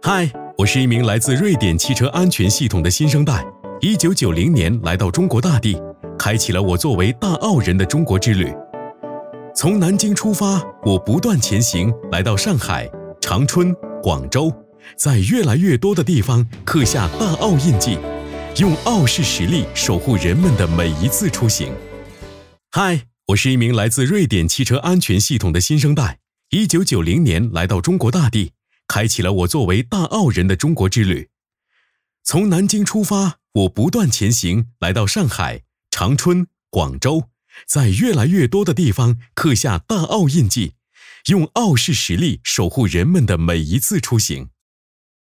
嗨，我是一名来自瑞典汽车安全系统的新生代。1990年来到中国大地，开启了我作为大澳人的中国之旅。从南京出发，我不断前行，来到上海、长春、广州，在越来越多的地方刻下大澳印记，用澳式实力守护人们的每一次出行。嗨，我是一名来自瑞典汽车安全系统的新生代。1990年来到中国大地，开启了我作为大澳人的中国之旅。从南京出发，我不断前行，来到上海、长春、广州，在越来越多的地方刻下大澳印记，用澳式实力守护人们的每一次出行。